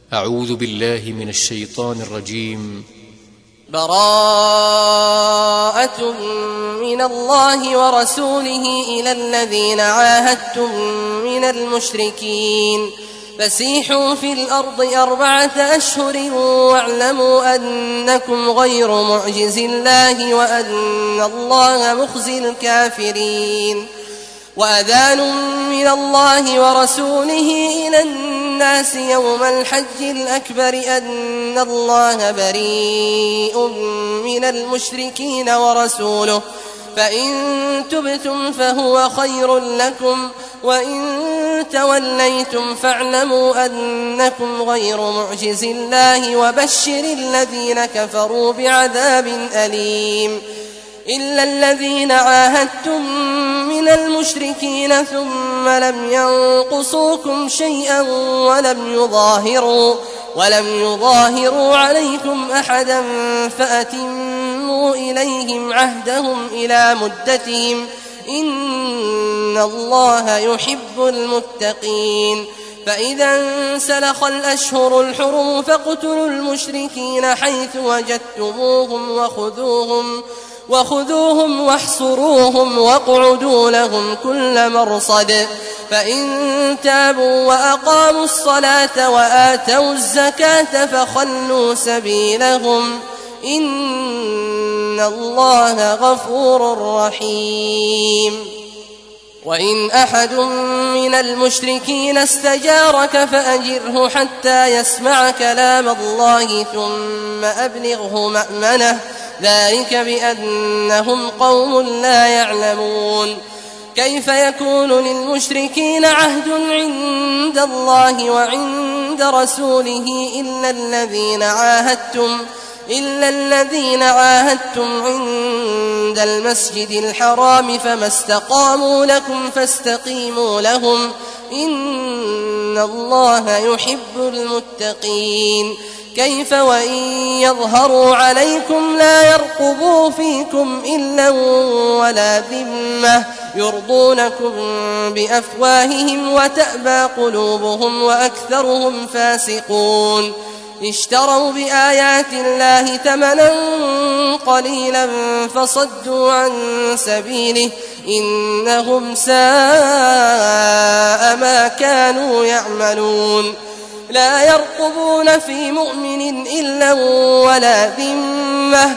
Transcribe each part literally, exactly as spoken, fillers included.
أعوذ بالله من الشيطان الرجيم. براءة من الله ورسوله إلى الذين عاهدتم من المشركين فسيحوا في الأرض أربعة أشهر واعلموا أنكم غير معجز الله وأن الله مخزي الكافرين. وأذان من الله ورسوله إلى الناس يوم الحج الأكبر أن الله بريء من المشركين ورسوله فإن تبتم فهو خير لكم وإن توليتم فاعلموا أنكم غير معجز الله وبشر الذين كفروا بعذاب أليم. إلا الذين عاهدتم من المشركين ثم لم ينقصوكم شيئا ولم يظاهروا ولم يظاهروا عليكم أحدا فأتموا إليهم عهدهم إلى مدتهم إن الله يحب المتقين. فإذا انسلخ الأشهر الحرم فاقتلوا المشركين حيث وجدتموهم وخذوهم وخذوهم واحصروهم واقعدوا لهم كل مرصد. فإن تابوا وأقاموا الصلاة وآتوا الزكاة فخلوا سبيلهم إن الله غفور رحيم. وإن أحد من المشركين استجارك فأجره حتى يسمع كلام الله ثم أبلغه مأمنه ذلك بأنهم قوم لا يعلمون. كيف يكون للمشركين عهد عند الله وعند رسوله إلا الذين عاهدتم إلا الذين عاهدتم عند المسجد الحرام فما استقاموا لكم فاستقيموا لهم إن الله يحب المتقين. كيف وإن يظهروا عليكم لا يرقبوا فيكم إلا ولا ذمة يرضونكم بأفواههم وتأبى قلوبهم وأكثرهم فاسقون. اشتروا بآيات الله ثمنا قليلا فصدوا عن سبيله إنهم ساء ما كانوا يعملون. لا يرقبون في مؤمن إلا ولا ذمة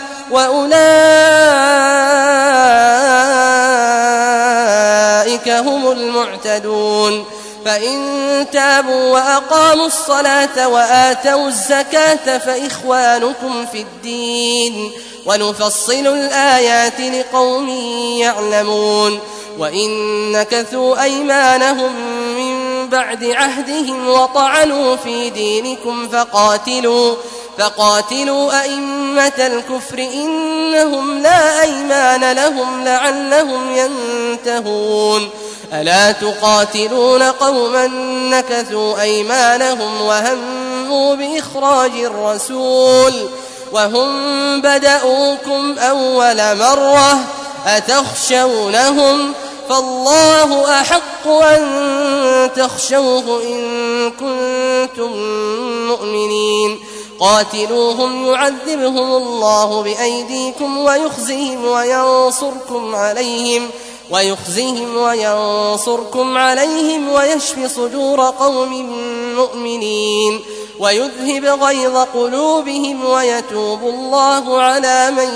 وأولئك هم المعتدون. فإن تابوا وأقاموا الصلاة وآتوا الزكاة فإخوانكم في الدين ونفصل الآيات لقوم يعلمون. وإن نكثوا أيمانهم من بعد عهدهم وطعنوا في دينكم فقاتلوا فقاتلوا أئمة الكفر إنهم لا أيمان لهم لعلهم ينتهون. ألا تقاتلون قوما نكثوا أيمانهم وهموا بإخراج الرسول وهم بدأوكم أول مرة أتخشونهم فالله أحق أن تخشوه إن كنتم مؤمنين. قاتلوهم يعذبهم الله بأيديكم ويخزهم وينصركم عليهم ويخزهم وينصركم عليهم ويشف صدور قوم مؤمنين ويذهب غيظ قلوبهم ويتوب الله على من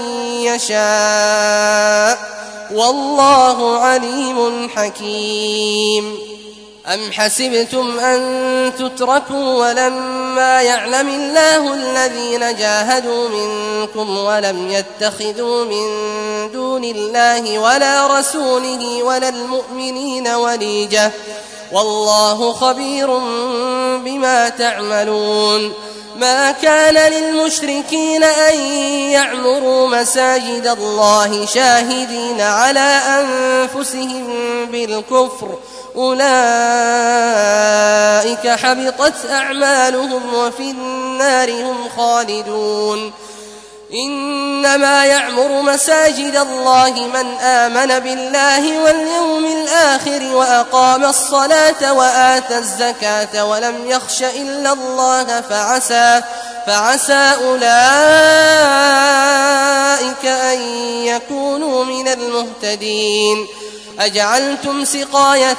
يشاء والله عليم حكيم. أم حسبتم أن تتركوا ولما يعلم الله الذين جاهدوا منكم ولم يتخذوا من دون الله ولا رسوله ولا المؤمنين وليجة والله خبير بما تعملون. ما كان للمشركين أن يعمروا مساجد الله شاهدين على أنفسهم بالكفر أولئك حبطت أعمالهم وفي النار هم خالدون. إنما يعمر مساجد الله من آمن بالله واليوم الآخر وأقام الصلاة وآتى الزكاة ولم يخش إلا الله فعسى, فعسى أولئك أن يكونوا من المهتدين. أجعلتم سقاية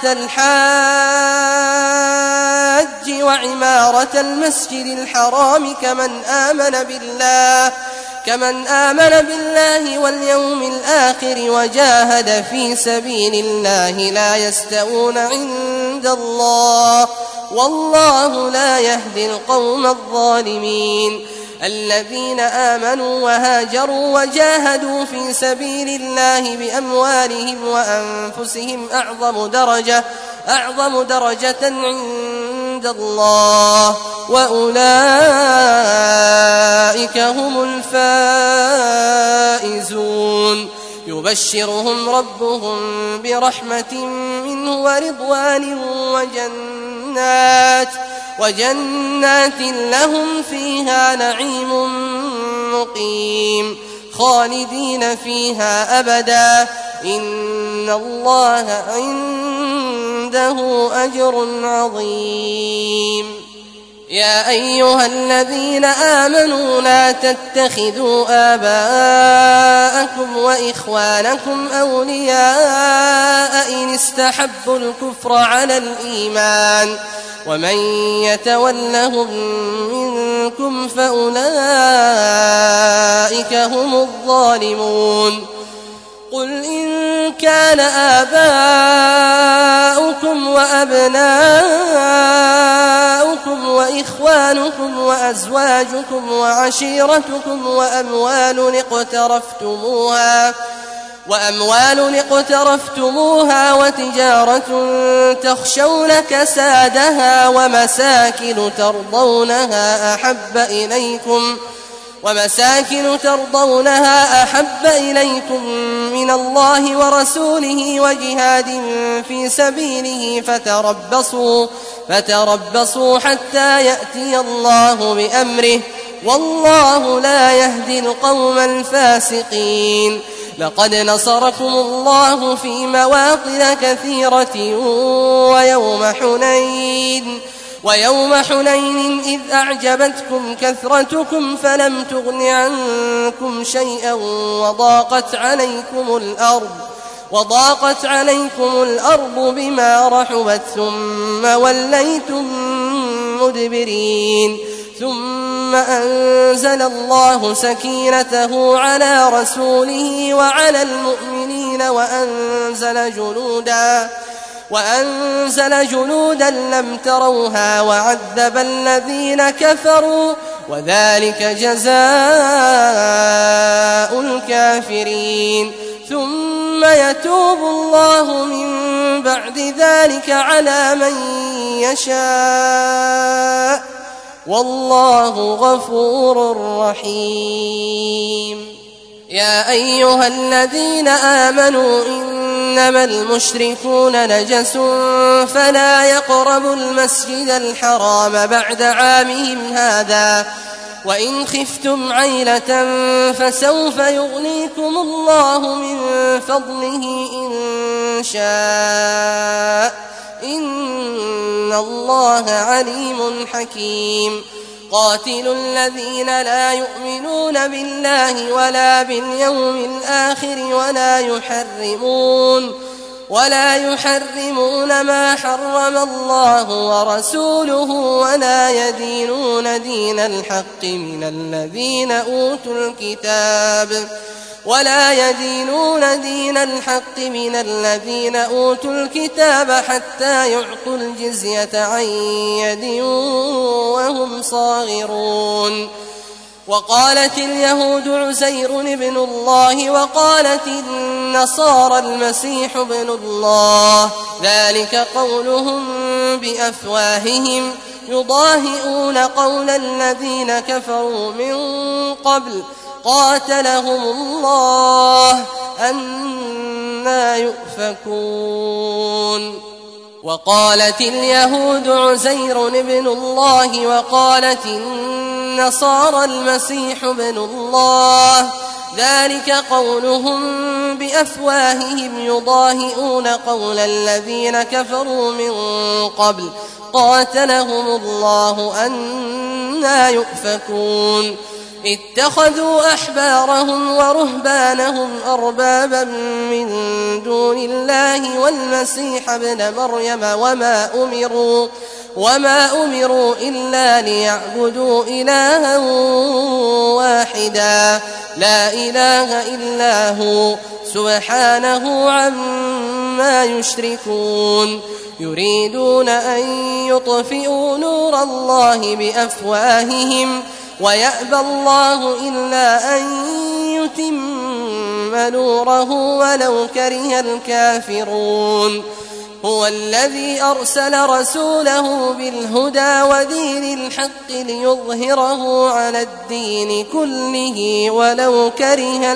الحاج وعمارة المسجد الحرام كمن آمن بالله كمن آمن بالله واليوم الآخر وجاهد في سبيل الله لا يستوون عند الله والله لا يهدي القوم الظالمين. الذين آمنوا وهاجروا وجاهدوا في سبيل الله بأموالهم وأنفسهم أعظم درجة أعظم درجة عند الله وأولئك هم الفائزون. يبشرهم ربهم برحمة منه ورضوان وجنات وجنات لهم فيها نعيم مقيم خالدين فيها أبدا إن الله عنده أجر عظيم. يا أيها الذين آمنوا لا تتخذوا آباءكم وإخوانكم أولياء إن استحبوا الكفر على الإيمان ومن يتولهم منكم فأولئك هم الظالمون. قل إن كان آباؤكم وأبناؤكم وإخوانكم وأزواجكم وعشيرتكم وأموال اقترفتموها وأموال اقترفتموها وتجارة تخشون كسادها ومساكن ترضونها أحب إليكم ومساكن ترضونها أحب إليكم من الله ورسوله وجهاد في سبيله فتربصوا فتربصوا حتى يأتي الله بأمره والله لا يهدي القوم الفاسقين. لقد نصركم الله في مواطن كثيرة ويوم حنين ويوم حنين إذ أعجبتكم كثرتكم فلم تغن عنكم شيئا وضاقت عليكم الأرض وضاقت عليكم الأرض بما رحبت ثم وليتم مدبرين. ثم أنزل الله سكينته على رسوله وعلى المؤمنين وأنزل جنودا وأنزل جنودا لم تروها وعذب الذين كفروا وذلك جزاء الكافرين. ثم يتوب الله من بعد ذلك على من يشاء والله غفور رحيم. يا أيها الذين آمنوا إنما المشركون نجس فلا يقربوا المسجد الحرام بعد عامهم هذا وإن خفتم عيلة فسوف يغنيكم الله من فضله إن شاء إن الله عليم حكيم. قاتلوا الذين لا يؤمنون بالله ولا باليوم الآخر ولا يحرمون ولا يحرمون ما حرم الله ورسوله ولا يدينون دين الحق من الذين أوتوا الكتاب ولا يدينون دين الحق من الذين أوتوا الكتاب حتى يعطوا الجزية عن يد وهم صاغرون. وقالت اليهود عزير ابن الله وقالت النصارى المسيح ابن الله ذلك قولهم بأفواههم يضاهئون قول الذين كفروا من قبل قاتلهم الله أنى يؤفكون. وقالت اليهود عزير ابن الله وقالت والنصارى المسيح ابن الله ذلك قولهم بأفواههم يضاهئون قول الذين كفروا من قبل قاتلهم الله أنى يؤفكون اتخذوا أحبارهم ورهبانهم أربابا من دون الله والمسيح ابن مريم وما أمروا وما أمروا إلا ليعبدوا إلها واحدا لا إله إلا هو سبحانه عما يشركون يريدون أن يطفئوا نور الله بأفواههم ويأبى الله إلا أن يتم نوره ولو كره الكافرون هو الذي أرسل رسوله بالهدى ودين الحق ليظهره على الدين كله ولو كره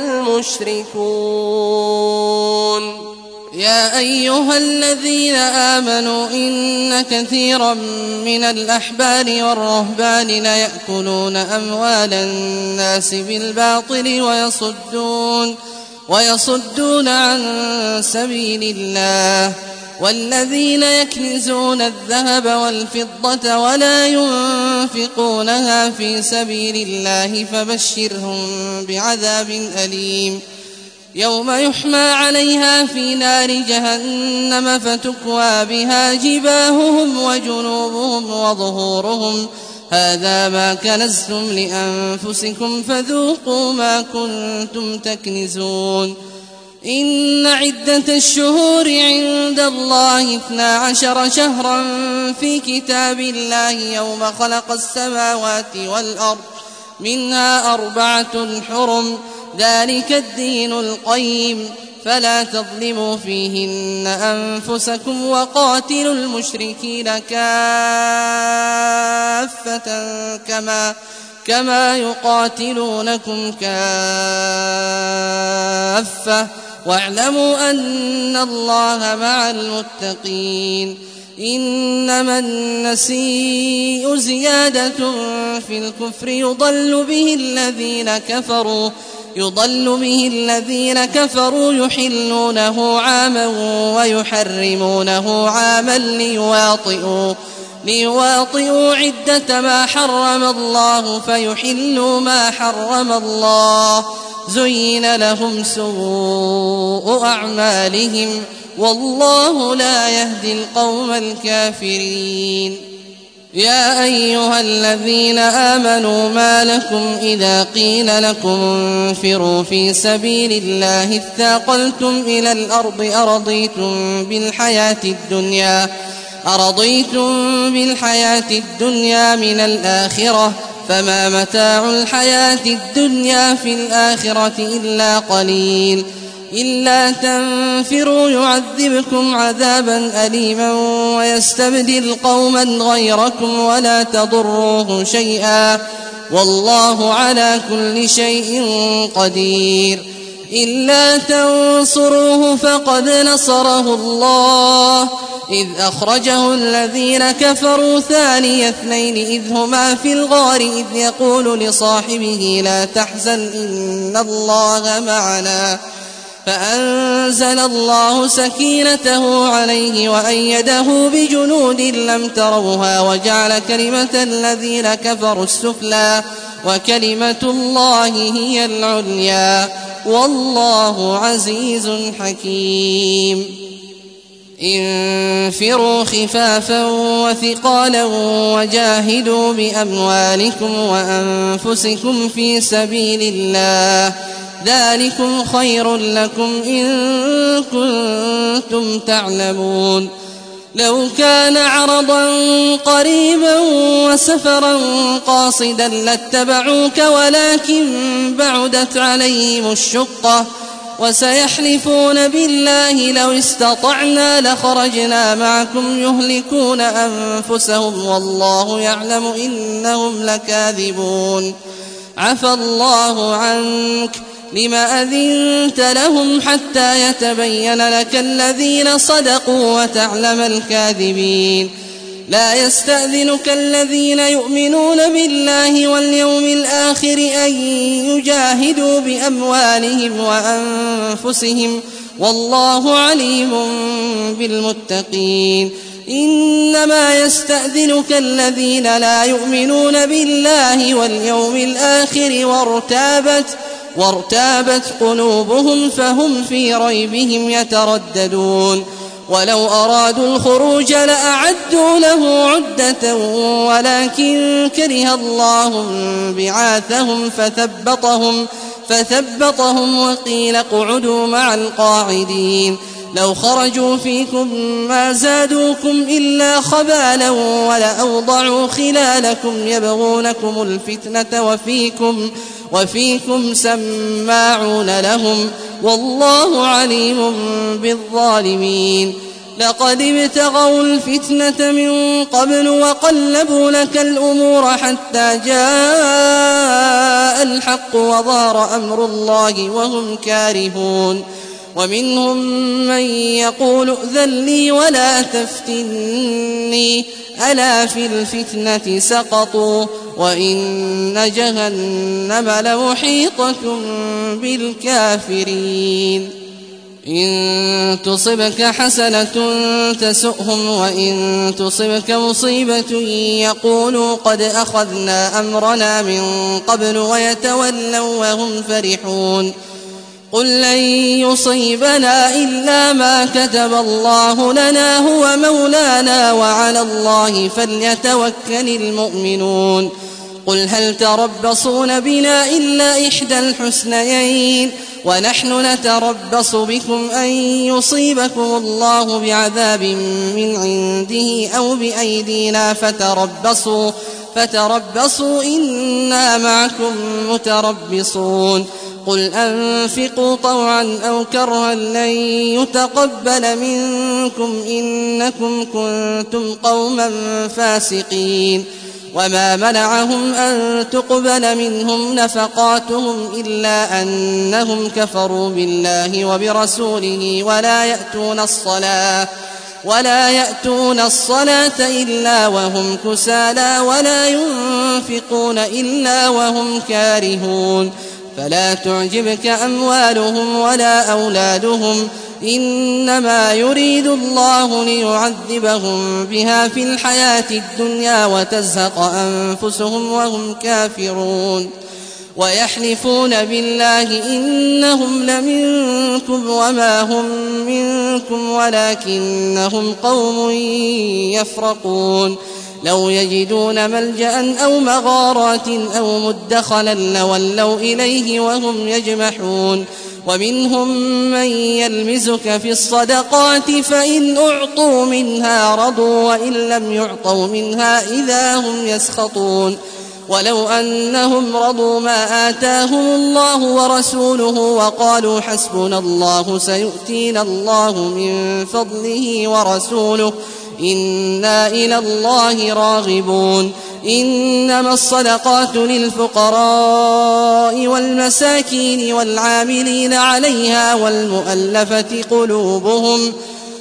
المشركون يا أيها الذين آمنوا إن كثيرا من الأحبار والرهبان ليأكلون أموال الناس بالباطل ويصدون, ويصدون عن سبيل الله والذين يكنزون الذهب والفضة ولا ينفقونها في سبيل الله فبشرهم بعذاب أليم يوم يحمى عليها في نار جهنم فتكوى بها جباههم وجنوبهم وظهورهم هذا ما كنزتم لأنفسكم فذوقوا ما كنتم تكنزون إن عدة الشهور عند الله اثنا عشر شهرا في كتاب الله يوم خلق السماوات والأرض منها أربعة حرم ذلك الدين القيم فلا تظلموا فيهن أنفسكم وقاتلوا المشركين كافة كما كما يقاتلونكم كافة واعلموا أن الله مع المتقين إنما النسيء زيادة في الكفر يضل به الذين كفروا يضل به الذين كفروا يحلونه عاما ويحرمونه عاما ليواطئوا ليواطئوا عدة ما حرم الله فيحلوا ما حرم الله زين لهم سوء أعمالهم والله لا يهدي القوم الكافرين يا أيها الذين آمنوا ما لكم إذا قيل لكم انفروا في سبيل الله اثاقلتم إلى الأرض أرضيتم بالحياة الدنيا أرضيتم بالحياة الدنيا من الآخرة فما متاع الحياة الدنيا في الآخرة إلا قليل إلا تنفروا يعذبكم عذابا أليما ويستبدل قوما غيركم ولا تضروه شيئا والله على كل شيء قدير إلا تنصروه فقد نصره الله إذ أخرجه الذين كفروا ثاني اثنين إذ هما في الغار إذ يقول لصاحبه لا تحزن إن الله معنا فأنزل الله سكينته عليه وأيده بجنود لم تروها وجعل كلمة الذين كفروا السفلى وكلمة الله هي العليا والله عزيز حكيم انفروا خفافا وثقالا وجاهدوا بأموالكم وأنفسكم في سبيل الله ذلكم خير لكم إن كنتم تعلمون لو كان عرضا قريبا وسفرا قاصدا لاتبعوك ولكن بعدت عليهم الشقة وسيحلفون بالله لو استطعنا لخرجنا معكم يهلكون أنفسهم والله يعلم إنهم لكاذبون عفى الله عنك لم أذنت لهم حتى يتبين لك الذين صدقوا وتعلم الكاذبين لا يستأذنك الذين يؤمنون بالله واليوم الآخر أن يجاهدوا بأموالهم وأنفسهم والله عليم بالمتقين. إنما يستأذنك الذين لا يؤمنون بالله واليوم الآخر وارتابت, وارتابت قلوبهم فهم في ريبهم يترددون. ولو أرادوا الخروج لأعدوا له عدة ولكن كره الله بعاثهم فثبطهم, فثبطهم وقيل اقعدوا مع القاعدين. لو خرجوا فيكم ما زادوكم إلا خبالا ولأوضعوا خلالكم يبغونكم الفتنة وفيكم, وفيكم سماعون لهم والله عليم بالظالمين. لقد ابتغوا الفتنة من قبل وقلبوا لك الأمور حتى جاء الحق وظهر أمر الله وهم كارهون. ومنهم من يقول ائذن لي ولا تفتني ألا في الفتنة سقطوا وإن جهنم لمحيطة بالكافرين. إن تصبك حسنة تسؤهم وإن تصبك مصيبة يقولوا قد أخذنا أمرنا من قبل ويتولوا وهم فرحون. قل لن يصيبنا إلا ما كتب الله لنا هو مولانا وعلى الله فليتوكل المؤمنون. قل هل تربصون بنا إلا إحدى الحسنيين ونحن نتربص بكم أن يصيبكم الله بعذاب من عنده أو بأيدينا فتربصوا, فتربصوا إنا معكم متربصون. قل أنفقوا طوعا أو كرها لن يتقبل منكم إنكم كنتم قوما فاسقين. وما منعهم أن تقبل منهم نفقاتهم إلا أنهم كفروا بالله وبرسوله ولا يأتون الصلاة ولا يأتون الصلاة إلا وهم كسالى ولا ينفقون إلا وهم كارهون. فلا تعجبك أموالهم ولا أولادهم إنما يريد الله ليعذبهم بها في الحياة الدنيا وتزهق أنفسهم وهم كافرون. ويحلفون بالله إنهم لمنكم وما هم منكم ولكنهم قوم يفرقون. لو يجدون ملجأ أو مغارات أو مدخلا لولوا إليه وهم يجمحون. ومنهم من يلمزك في الصدقات فإن أعطوا منها رضوا وإن لم يعطوا منها إذا هم يسخطون. ولو أنهم رضوا ما آتاهم الله ورسوله وقالوا حسبنا الله سيؤتينا الله من فضله ورسوله إنا إلى الله راغبون. إنما الصدقات للفقراء والمساكين والعاملين عليها والمؤلفة قلوبهم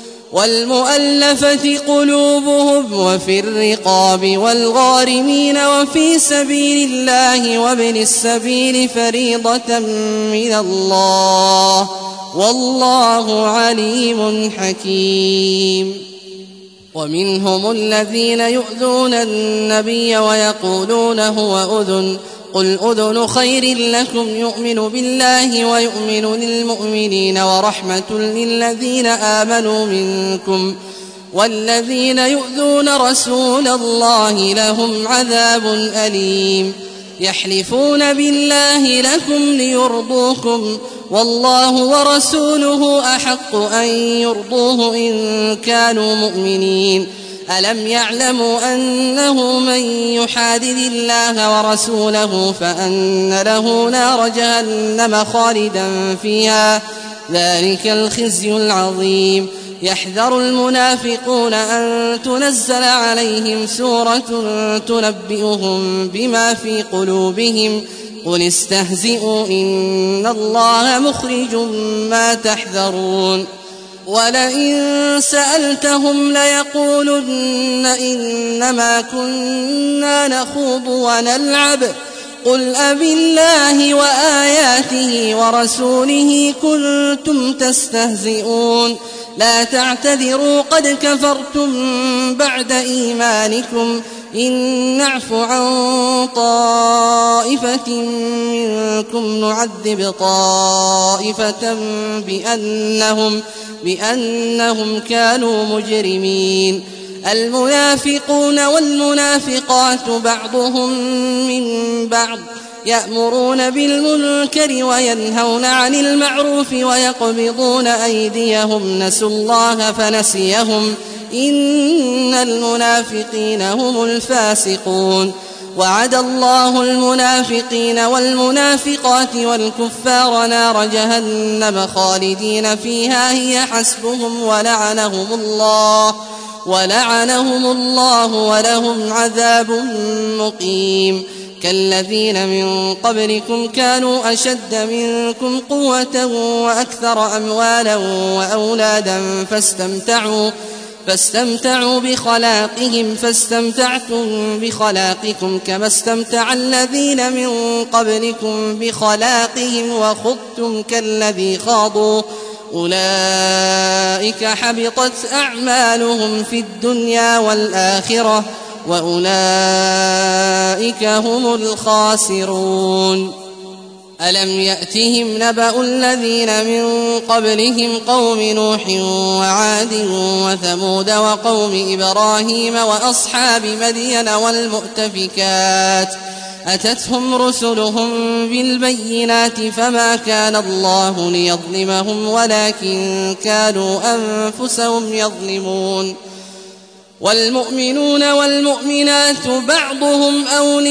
والمؤلفة قلوبهم وفي الرقاب والغارمين وفي سبيل الله وابن السبيل فريضة من الله والله عليم حكيم. ومنهم الذين يؤذون النبي ويقولون هو أذن قل أذن خير لكم يؤمن بالله ويؤمن للمؤمنين ورحمة للذين آمنوا منكم والذين يؤذون رسول الله لهم عذاب أليم. يحلفون بالله لكم ليرضوكم والله ورسوله أحق أن يرضوه إن كانوا مؤمنين. ألم يعلموا أنه من يحادد الله ورسوله فأن له نار جهنم خالدا فيها ذلك الخزي العظيم. يحذر المنافقون أن تنزل عليهم سورة تنبئهم بما في قلوبهم قل استهزئوا إن الله مخرج ما تحذرون. ولئن سألتهم ليقولن إنما كنا نخوض ونلعب قل أبالله وآياته ورسوله كنتم تستهزئون لا تعتذروا قد كفرتم بعد إيمانكم إن نعف عن طائفة منكم نعذب طائفة بأنهم, بأنهم كانوا مجرمين المنافقون والمنافقات بعضهم من بعض يأمرون بالمنكر وينهون عن المعروف ويقبضون أيديهم نسوا الله فنسيهم إن المنافقين هم الفاسقون وعد الله المنافقين والمنافقات والكفار نار جهنم خالدين فيها هي حسبهم ولعنهم الله ولعنهم الله ولهم عذاب مقيم كالذين من قبلكم كانوا أشد منكم قوة وأكثر أموالا وأولادا فاستمتعوا فاستمتعوا بخلاقهم فاستمتعتم بخلاقكم كما استمتع الذين من قبلكم بخلاقهم وخضتم كالذي خاضوا أولئك حبطت أعمالهم في الدنيا والآخرة وأولئك هم الخاسرون ألم يأتهم نبأ الذين من قبلهم قوم نوح وعاد وثمود وقوم إبراهيم وأصحاب مدين والمؤتفكات أتتهم رسلهم بالبينات فما كان الله ليظلمهم ولكن كانوا أنفسهم يظلمون والمؤمنون والمؤمنات بعضهم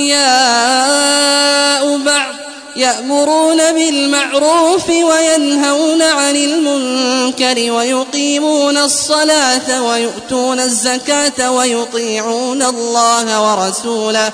أولياء بعض يأمرون بالمعروف وينهون عن المنكر ويقيمون الصلاة ويؤتون الزكاة ويطيعون الله ورسوله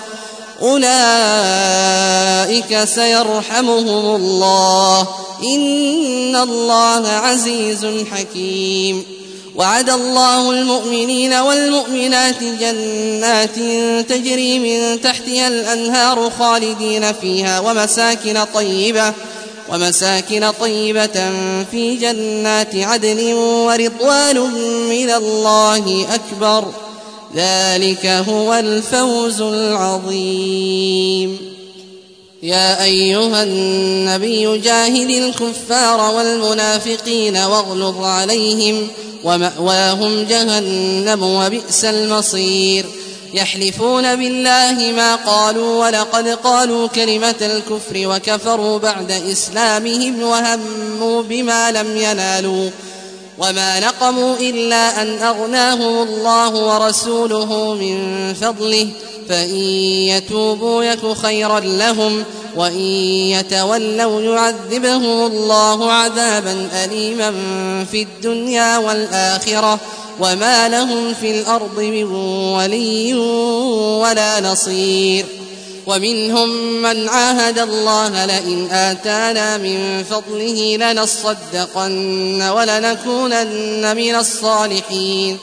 أولئك سيرحمهم الله إن الله عزيز حكيم وعد الله المؤمنين والمؤمنات جنات تجري من تحتها الأنهار خالدين فيها ومساكن طيبة ومساكن طيبة في جنات عدن ورضوان من الله أكبر ذلك هو الفوز العظيم يا أيها النبي جاهد الكفار والمنافقين واغلظ عليهم ومأواهم جهنم وبئس المصير يحلفون بالله ما قالوا ولقد قالوا كلمة الكفر وكفروا بعد إسلامهم وهموا بما لم ينالوا وما نقموا إلا أن أغناهم الله ورسوله من فضله فإن يتوبوا يك خيرا لهم وإن يتولوا يعذبهم الله عذابا أليما في الدنيا والآخرة وما لهم في الأرض من ولي ولا نصير ومنهم من عاهد الله لئن آتانا من فضله لنصدقن ولنكونن من الصالحين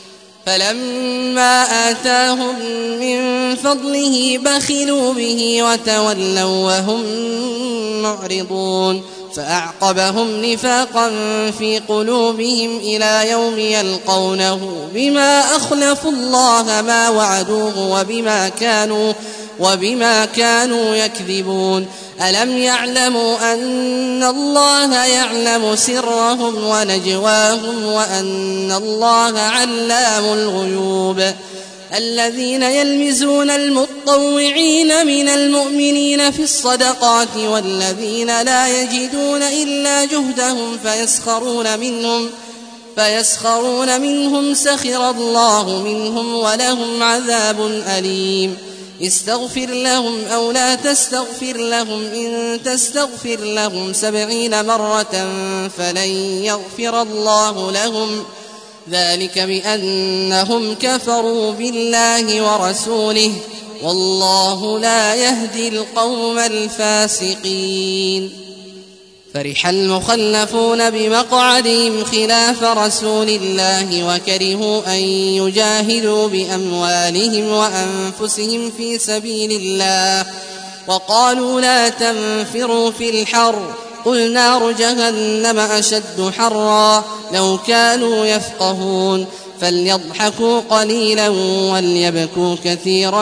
فلما آتاهم من فضله بخلوا به وتولوا وهم معرضون فأعقبهم نفاقا في قلوبهم إلى يوم يلقونه بما أخلفوا الله ما وعدوه وبما كانوا وبما كانوا يكذبون ألم يعلموا أن الله يعلم سرهم ونجواهم وأن الله علام الغيوب الذين يلمزون المطوعين من المؤمنين في الصدقات والذين لا يجدون إلا جهدهم فيسخرون منهم فيسخرون منهم سخر الله منهم ولهم عذاب أليم استغفر لهم أو لا تستغفر لهم إن تستغفر لهم سبعين مرة فلن يغفر الله لهم ذلك بأنهم كفروا بالله ورسوله والله لا يهدي القوم الفاسقين فرح المخلفون بمقعدهم خلاف رسول الله وكرهوا أن يجاهدوا بأموالهم وأنفسهم في سبيل الله وقالوا لا تنفروا في الحر قل نار جهنم أشد حرا لو كانوا يفقهون فليضحكوا قليلا وليبكوا كثيرا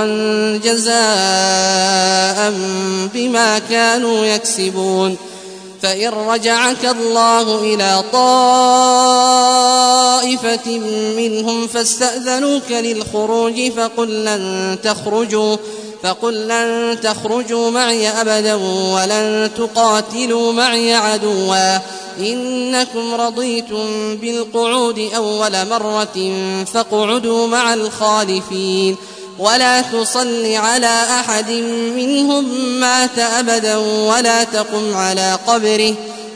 جزاء بما كانوا يكسبون فإن رجعك الله إلى طائفة منهم فاستأذنوك للخروج فقل لن تخرجوا فقل لن تخرجوا معي أبدا ولن تقاتلوا معي عدوا إنكم رضيتم بالقعود أول مرة فاقعدوا مع الخالفين ولا تصل على أحد منهم مات أبدا ولا تقم على قبره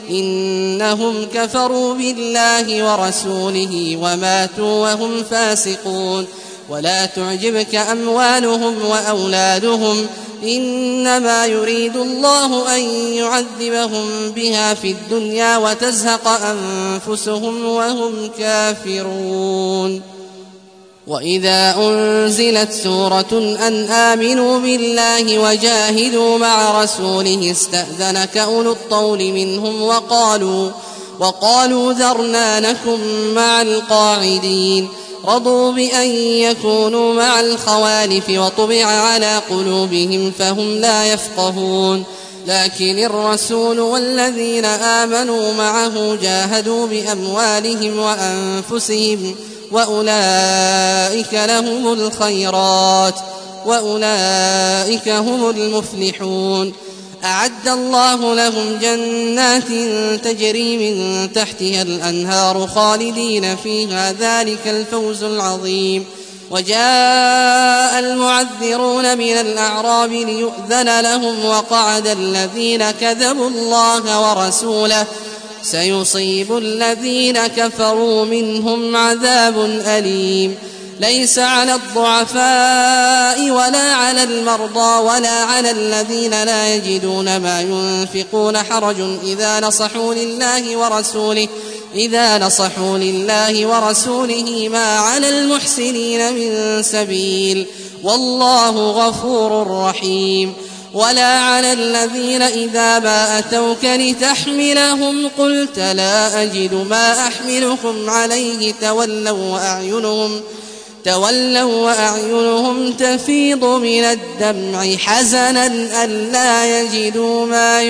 إنهم كفروا بالله ورسوله وماتوا وهم فاسقون ولا تعجبك أموالهم وأولادهم إنما يريد الله أن يعذبهم بها في الدنيا وتزهق أنفسهم وهم كافرون وإذا أنزلت سورة أن آمنوا بالله وجاهدوا مع رسوله استأذنك أولو الطول منهم وقالوا, وقالوا ذرنا نكن مع القاعدين رضوا بأن يكونوا مع الخوالف وطبع على قلوبهم فهم لا يفقهون لكن الرسول والذين آمنوا معه جاهدوا بأموالهم وأنفسهم وأولئك لهم الخيرات وأولئك هم المفلحون أعد الله لهم جنات تجري من تحتها الأنهار خالدين فيها ذلك الفوز العظيم وجاء المعذرون من الأعراب ليؤذن لهم وقعد الذين كذبوا الله ورسوله سيصيب الذين كفروا منهم عذاب أليم ليس على الضعفاء ولا على المرضى ولا على الذين لا يجدون ما ينفقون حرج إذا نصحوا لله ورسوله إذا نصحوا لله ورسوله ما على المحسنين من سبيل والله غفور رحيم ولا على الذين إذا ما أتوك لتحملهم قلت لا أجد ما أحملكم عليه تولوا وأعينهم تولوا وأعينهم تفيض من الدمع حزنا ألا يجدوا ما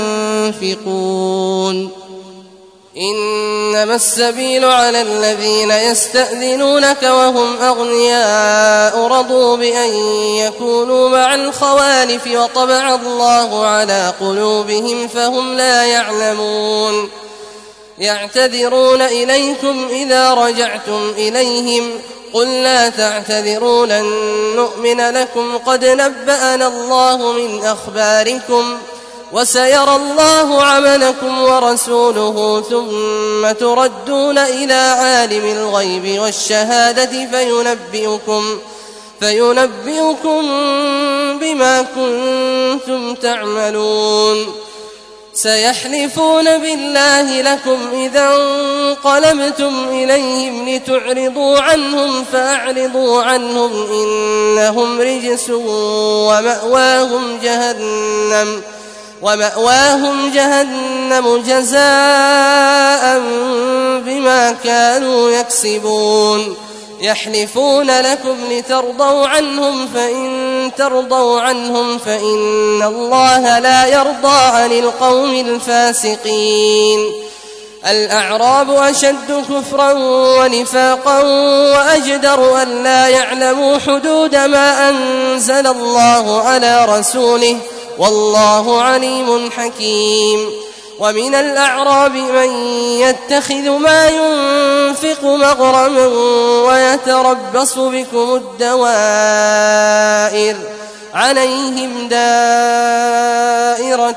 ينفقون إنما السبيل على الذين يستأذنونك وهم أغنياء رضوا بأن يكونوا مع الخوالف وطبع الله على قلوبهم فهم لا يعلمون يعتذرون إليكم إذا رجعتم إليهم قل لا تعتذروا لن نؤمن لكم قد نبأنا الله من أخباركم وسيرى الله عملكم ورسوله ثم تردون إلى عالم الغيب والشهادة فينبئكم, فينبئكم بما كنتم تعملون سيحلفون بالله لكم إذا انقلبتم إليهم لتعرضوا عنهم فأعرضوا عنهم إنهم رجس ومأواهم جهنم ومأواهم جهنم جزاء بما كانوا يكسبون يحلفون لكم لترضوا عنهم فإن ترضوا عنهم فإن الله لا يرضى عن القوم الفاسقين الأعراب أشد كفرا ونفاقا وأجدر أن لا يعلموا حدود ما أنزل الله على رسوله والله عليم حكيم ومن الأعراب من يتخذ ما ينفق مغرما ويتربص بكم الدوائر عليهم دائرة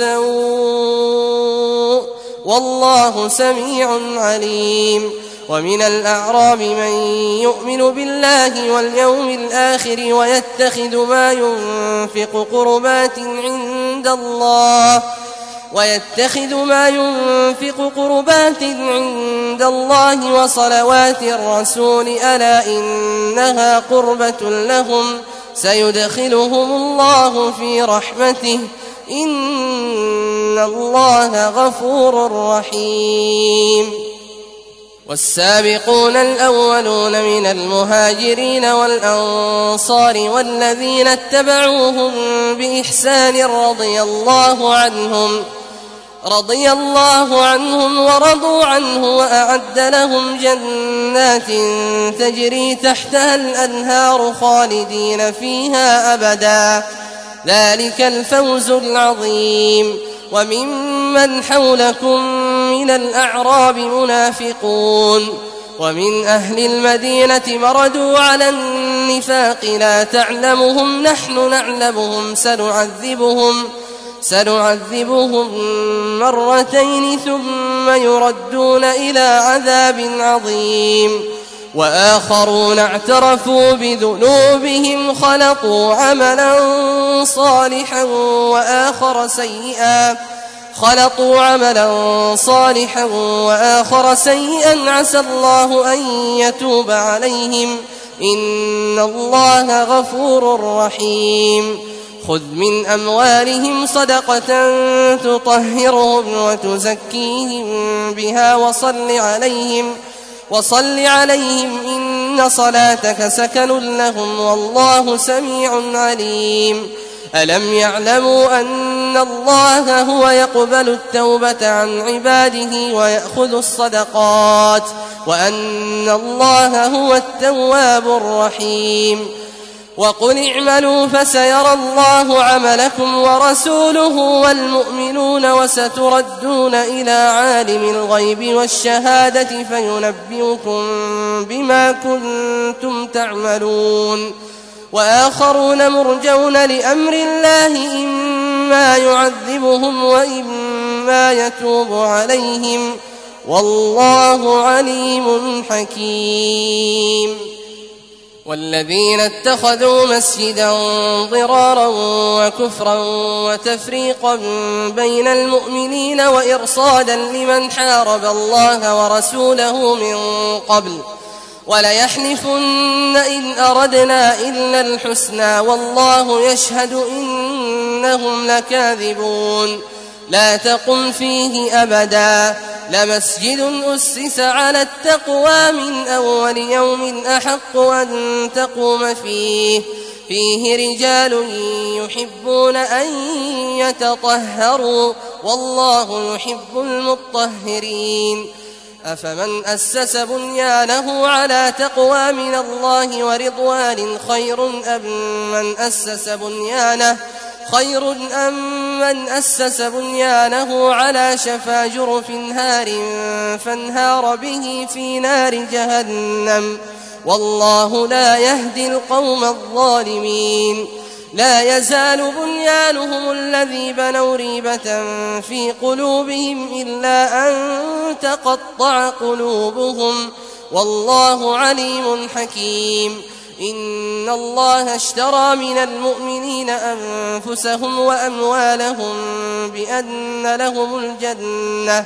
السوء والله سميع عليم ومن الأعراب من يؤمن بالله واليوم الآخر ويتخذ ما ينفق قربات عند الله ويتخذ ما ينفق قربات عند الله وصلوات الرسول ألا إنها قربة لهم سيدخلهم الله في رحمته إن الله غفور رحيم والسابقون الأولون من المهاجرين والأنصار والذين اتبعوهم بإحسان رضي الله عنهم رضي الله عنهم ورضوا عنه وأعد لهم جنات تجري تحتها الأنهار خالدين فيها أبدا ذلك الفوز العظيم وممن حولكم من الأعراب منافقون ومن أهل المدينة مردوا على النفاق لا تعلمهم نحن نعلمهم سنعذبهم سنعذبهم مرتين ثم يردون إلى عذاب عظيم وآخرون اعترفوا بذنوبهم خلقوا عملا صالحا وآخر سيئا خلقوا عملا صالحا وآخر سيئا عسى الله أن يتوب عليهم إن الله غفور رحيم خذ من أموالهم صدقة تطهرهم وتزكيهم بها وصل عليهم وصل عليهم إن صلاتك سكن لهم والله سميع عليم ألم يعلموا أن الله هو يقبل التوبة عن عباده ويأخذ الصدقات وأن الله هو التواب الرحيم وقل اعملوا فسيرى الله عملكم ورسوله والمؤمنون وستردون إلى عالم الغيب والشهادة فينبئكم بما كنتم تعملون وآخرون مرجون لأمر الله إما يعذبهم وإما يتوب عليهم والله عليم حكيم والذين اتخذوا مسجدا ضرارا وكفرا وتفريقا بين المؤمنين وإرصادا لمن حارب الله ورسوله من قبل وليحلفن إن أردنا إلا الحسنى والله يشهد إنهم لكاذبون لا تقم فيه أبدا لمسجد أسس على التقوى من أول يوم أحق أن تقوم فيه فيه رجال يحبون أن يتطهروا والله يحب المطهرين أفمن أسس بنيانه على تقوى من الله ورضوان خير أم من أسس بنيانه خير أم من أسس بنيانه على شفا جرف هار فانهار به في نار جهنم والله لا يهدي القوم الظالمين لا يزال بنيانهم الذي بنوا ريبة في قلوبهم إلا أن تقطع قلوبهم والله عليم حكيم إن الله اشترى من المؤمنين أنفسهم وأموالهم بأن لهم الجنة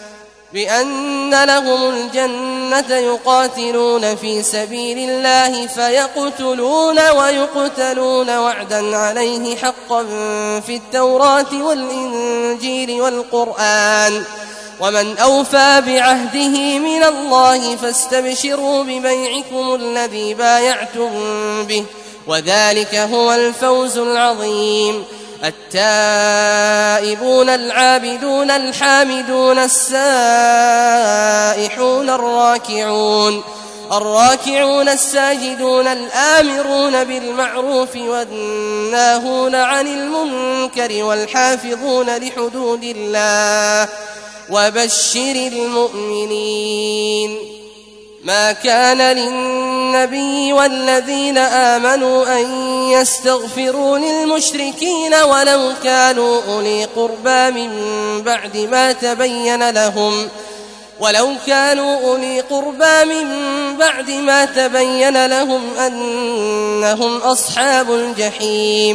بأن لهم الجنة يقاتلون في سبيل الله فيقتلون ويقتلون وعدا عليه حقا في التوراة والإنجيل والقرآن ومن أوفى بعهده من الله فاستبشروا ببيعكم الذي بايعتم به وذلك هو الفوز العظيم التائبون العابدون الحامدون السائحون الراكعون الراكعون الساجدون الآمرون بالمعروف والناهون عن المنكر والحافظون لحدود الله وبشر المؤمنين ما كان للنبي والذين آمنوا أن يستغفروا للمشركين ولو كانوا أولي قربى من بعد ما تبين لهم ولو كانوا أولي قربى من بعد ما تبين لهم أنهم أصحاب الجحيم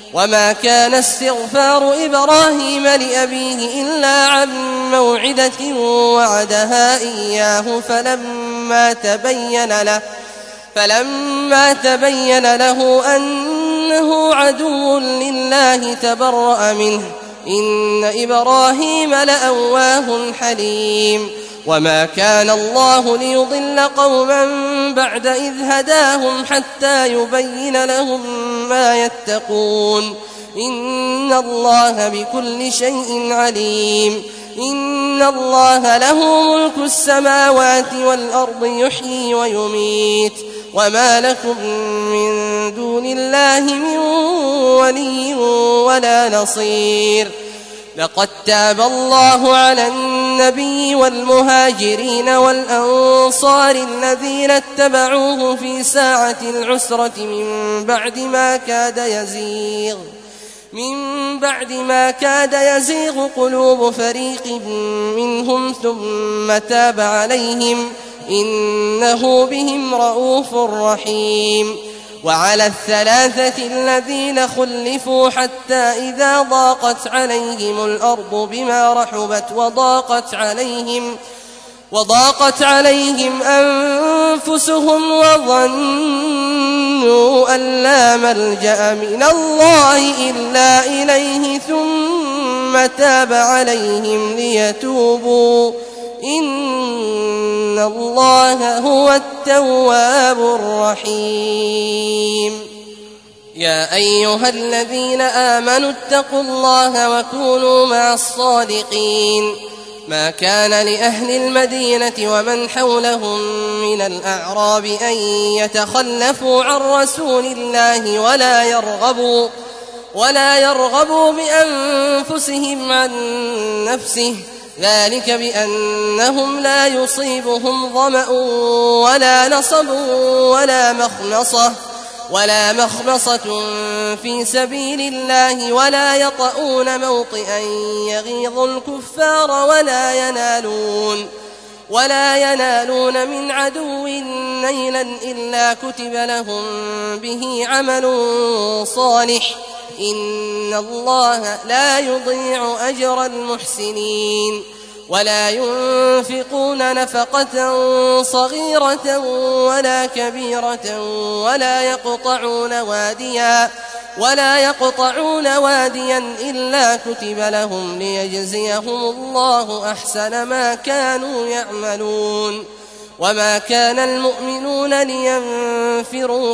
وما كان استغفار إبراهيم لأبيه إلا عن موعدة وعدها إياه فلما تبين له فلما تبين له أنه عدو لله تبرأ منه إن إبراهيم لأواه حليم. وما كان الله ليضل قوما بعد إذ هداهم حتى يبين لهم ما يتقون إن الله بكل شيء عليم. إن الله له ملك السماوات والأرض يحيي ويميت وما لكم من دون الله من ولي ولا نصير. لقد تاب الله على النبي والمهاجرين والأنصار الذين اتبعوه في ساعة العسرة من بعد ما كاد يزيغ من بعد ما كاد يزيغ قلوب فريق منهم ثم تاب عليهم إنه بهم رءوف رحيم. وعلى الثلاثة الذين خلفوا حتى إذا ضاقت عليهم الأرض بما رحبت وضاقت عليهم وضاقت عليهم أنفسهم وظنوا أن لا ملجأ من الله إلا إليه ثم تاب عليهم ليتوبوا إن الله هو التواب الرحيم. يا أيها الذين آمنوا اتقوا الله وكونوا مع الصادقين. ما كان لأهل المدينة ومن حولهم من الأعراب أن يتخلفوا عن رسول الله ولا يرغبوا ولا يرغبوا بأنفسهم عن نفسه ذلك بأنهم لا يصيبهم ظمأ ولا نصب ولا مخمصة ولا مخمصة في سبيل الله ولا يطؤون موطئا يغيظ الكفار ولا ينالون ولا ينالون من عدو نيلا إلا كتب لهم به عمل صالح إن الله لا يضيع أجر المحسنين. ولا ينفقون نفقة صغيرة ولا كبيرة ولا يقطعون واديا ولا يقطعون واديا إلا كتب لهم ليجزيهم الله أحسن ما كانوا يعملون. وما كان المؤمنون لينفروا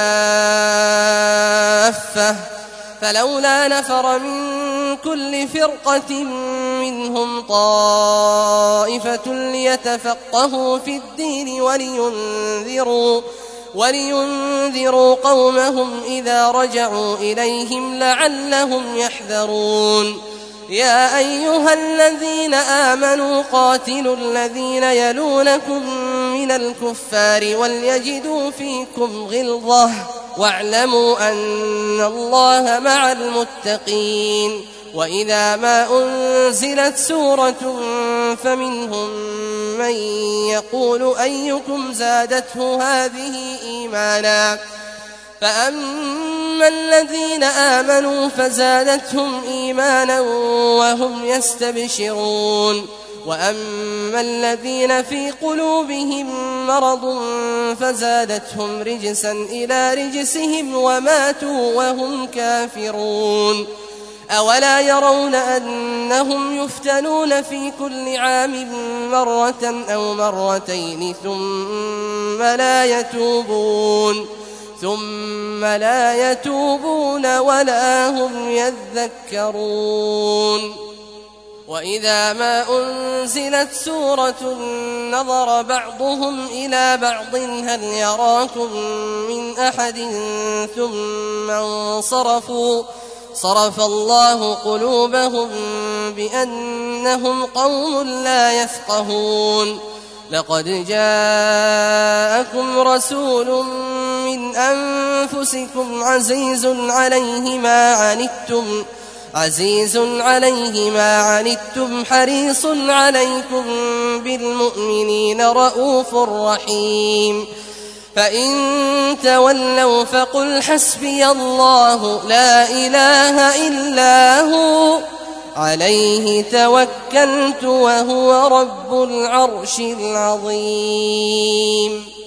كافة فلولا نفر من كل فرقة منهم طائفة ليتفقهوا في الدين ولينذروا ولينذروا قومهم إذا رجعوا إليهم لعلهم يحذرون. يا أيها الذين آمنوا قاتلوا الذين يلونكم من الكفار وليجدوا فيكم غلظة واعلموا أن الله مع المتقين. وإذا ما أنزلت سورة فمنهم من يقول أيكم زادته هذه إيمانا فأما الذين آمنوا فزادتهم إيمانا وهم يستبشرون وأما الذين في قلوبهم مرض فزادتهم رجسا إلى رجسهم وماتوا وهم كافرون. أولا يرون أنهم يفتنون في كل عام مرة أو مرتين ثم لا يتوبون ثم لا يتوبون ولا هم يذكرون. وإذا ما أنزلت سورة نظر بعضهم إلى بعض هل يراكم من أحد ثم انصرفوا صرف الله قلوبهم بأنهم قوم لا يفقهون. لقد جاءكم رسول من أنفسكم عزيز عليه ما عنتم عزيز عليه ما عنتم حريص عليكم بالمؤمنين رءوف رحيم. فإن تولوا فقل حسبي الله لا إله إلا هو عليه توكلت وهو رب العرش العظيم.